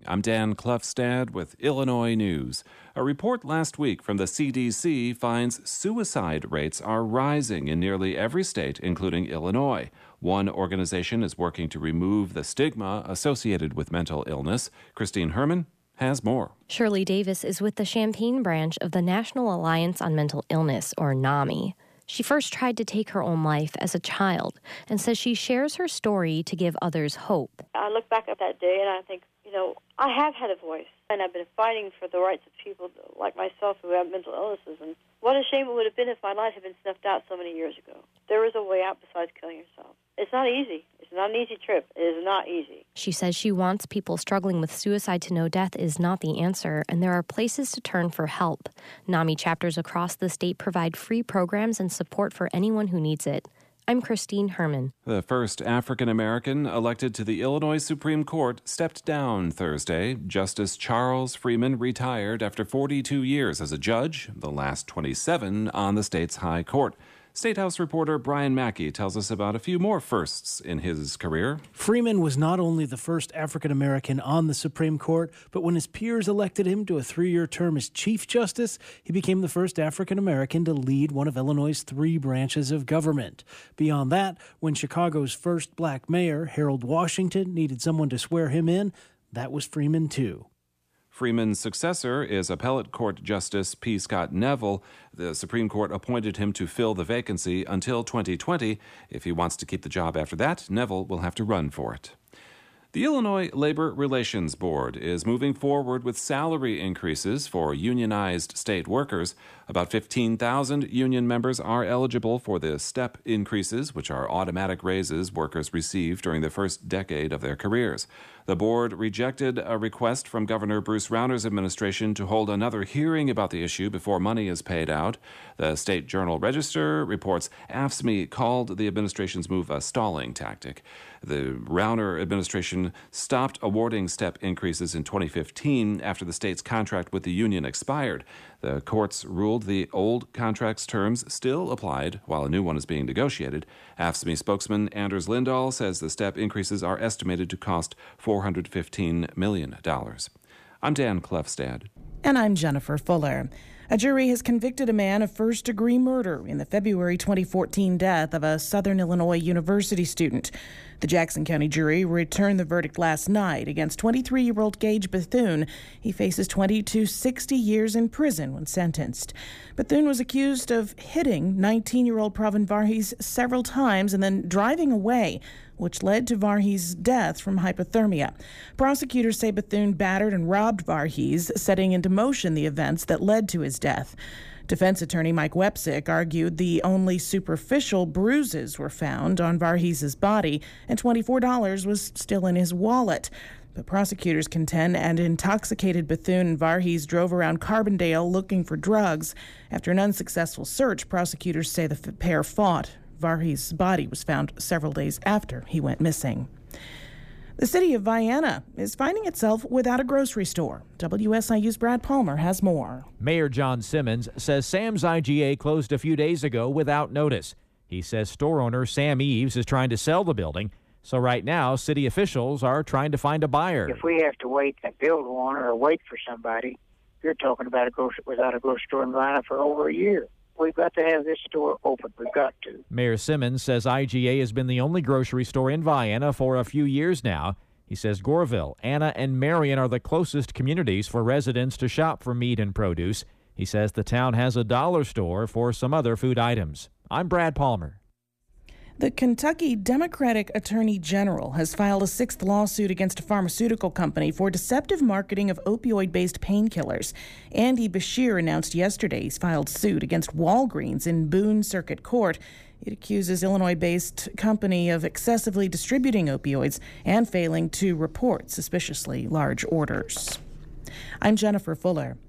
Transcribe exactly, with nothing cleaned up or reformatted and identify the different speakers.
Speaker 1: I'm Dan Klefstad with Illinois News. A report last week from the C D C finds suicide rates are rising in nearly every state, including Illinois. One organization is working to remove the stigma associated with mental illness. Christine Herman has more.
Speaker 2: Shirley Davis is with the Champaign branch of the National Alliance on Mental Illness, or NAMI. She first tried to take her own life as a child and says she shares her story to give others hope.
Speaker 3: I look back at that day and I think, you know, I have had a voice, and I've been fighting for the rights of people like myself who have mental illnesses, and what a shame it would have been if my life had been snuffed out so many years ago. There is a way out besides killing yourself. It's not easy. It's not an easy trip. It is not easy.
Speaker 2: She says she wants people struggling with suicide to know death is not the answer, and there are places to turn for help. NAMI chapters across the state provide free programs and support for anyone who needs it. I'm Christine Herman.
Speaker 1: The first African American elected to the Illinois Supreme Court stepped down Thursday. Justice Charles Freeman retired after forty-two years as a judge, the last twenty-seven on the state's high court. State House reporter Brian Mackey tells us about a few more firsts in his career.
Speaker 4: Freeman was not only the first African American on the Supreme Court, but when his peers elected him to a three-year term as Chief Justice, he became the first African American to lead one of Illinois' three branches of government. Beyond that, when Chicago's first black mayor, Harold Washington, needed someone to swear him in, that was Freeman too.
Speaker 1: Freeman's successor is Appellate Court Justice P. Scott Neville. The Supreme Court appointed him to fill the vacancy until twenty twenty. If he wants to keep the job after that, Neville will have to run for it. The Illinois Labor Relations Board is moving forward with salary increases for unionized state workers. About fifteen thousand union members are eligible for the step increases, which are automatic raises workers receive during the first decade of their careers. The board rejected a request from Governor Bruce Rauner's administration to hold another hearing about the issue before money is paid out. The State Journal-Register reports A F S C M E called the administration's move a stalling tactic. The Rauner administration stopped awarding step increases in twenty fifteen after the state's contract with the union expired. The courts ruled the old contract's terms still applied while a new one is being negotiated. A F S C M E spokesman Anders Lindahl says the step increases are estimated to cost four hundred fifteen million dollars. I'm Dan Klefstad.
Speaker 5: And I'm Jennifer Fuller. A jury has convicted a man of first-degree murder in the February twenty fourteen death of a Southern Illinois University student. The Jackson County jury returned the verdict last night against twenty-three-year-old Gage Bethune. He faces twenty to sixty years in prison when sentenced. Bethune was accused of hitting nineteen-year-old Pravin Varghese several times and then driving away, which led to Varghese' death from hypothermia. Prosecutors say Bethune battered and robbed Varghese, setting into motion the events that led to his death. Defense attorney Mike Wepsick argued the only superficial bruises were found on Varghese' body and twenty-four dollars was still in his wallet. But prosecutors contend an intoxicated Bethune and Varghese drove around Carbondale looking for drugs. After an unsuccessful search, prosecutors say the pair fought. Varghese' body was found several days after he went missing. The city of Vienna is finding itself without a grocery store. W S I U's Brad Palmer has more.
Speaker 6: Mayor John Simmons says Sam's I G A closed a few days ago without notice. He says store owner Sam Eves is trying to sell the building. So right now, city officials are trying to find a buyer.
Speaker 7: If we have to wait and build one or wait for somebody, you're talking about a grocery without a grocery store in Vienna for over a year. We've got to have this store open. We've got to.
Speaker 6: Mayor Simmons says I G A has been the only grocery store in Vienna for a few years now. He says Goreville, Anna, and Marion are the closest communities for residents to shop for meat and produce. He says the town has a dollar store for some other food items. I'm Brad Palmer.
Speaker 5: The Kentucky Democratic Attorney General has filed a sixth lawsuit against a pharmaceutical company for deceptive marketing of opioid-based painkillers. Andy Bashir announced yesterday he's filed suit against Walgreens in Boone Circuit Court. It accuses Illinois-based company of excessively distributing opioids and failing to report suspiciously large orders. I'm Jennifer Fuller.